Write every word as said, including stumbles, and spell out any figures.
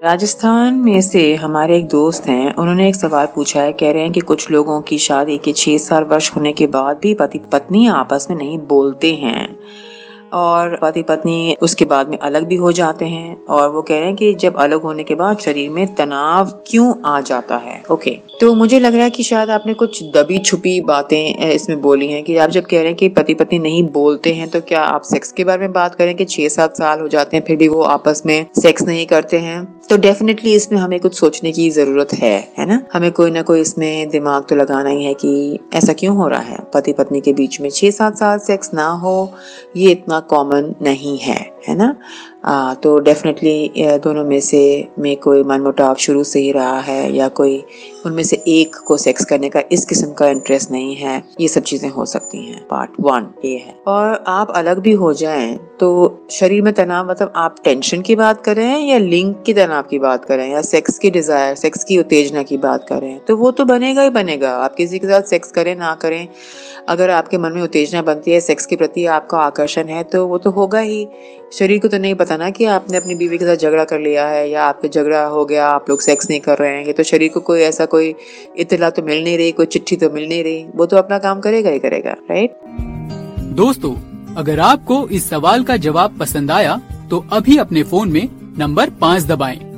राजस्थान में से हमारे एक दोस्त हैं, उन्होंने एक सवाल पूछा है। कह रहे हैं कि कुछ लोगों की शादी के छह सात वर्ष होने के बाद भी पति पत्नी आपस में नहीं बोलते हैं और पति पत्नी उसके बाद में अलग भी हो जाते हैं। और वो कह रहे हैं कि जब अलग होने के बाद शरीर में तनाव क्यों आ जाता है। ओके, तो मुझे लग रहा है कि शायद आपने कुछ दबी छुपी बातें इसमें बोली हैं कि आप जब कह रहे हैं कि पति पत्नी नहीं बोलते हैं, तो क्या आप सेक्स के बारे में बात करें कि छह सात साल हो जाते हैं फिर भी वो आपस में सेक्स नहीं करते हैं? तो डेफिनेटली इसमें हमें कुछ सोचने की जरूरत है है ना। हमें कोई ना कोई इसमें दिमाग तो लगाना ही है कि ऐसा क्यों हो रहा है। पति पत्नी के बीच में छह सात साल सेक्स ना हो, ये इतना कॉमन नहीं है, है ना। आ, तो डेफिनेटली दोनों में से में कोई मनमुटाव शुरू से ही रहा है, या कोई उनमें से एक को सेक्स करने का इस किस्म का इंटरेस्ट नहीं है। ये सब चीजें हो सकती हैं। पार्ट वन ये है। और आप अलग भी हो जाएं तो शरीर में तनाव, मतलब आप टेंशन की बात करें या लिंग की तनाव की बात करें या सेक्स की डिजायर, सेक्स की उत्तेजना की बात करें, तो वो तो बनेगा ही बनेगा। आप किसी के साथ सेक्स करें ना करें, अगर आपके मन में उत्तेजना बनती है, सेक्स के प्रति आपका आकर्षण है, तो वो तो होगा ही। शरीर को तो नहीं पता ना कि आपने अपनी बीवी के साथ झगड़ा कर लिया है या आपके झगड़ा हो गया, आप लोग सेक्स नहीं कर रहे हैं। तो शरीर को कोई ऐसा कोई इत्तला तो मिल नहीं रही, कोई चिट्ठी तो मिल नहीं रही। वो तो अपना काम करेगा ही करेगा, राइट। दोस्तों, अगर आपको इस सवाल का जवाब पसंद आया तो अभी अपने फोन में नंबर पाँच दबाएं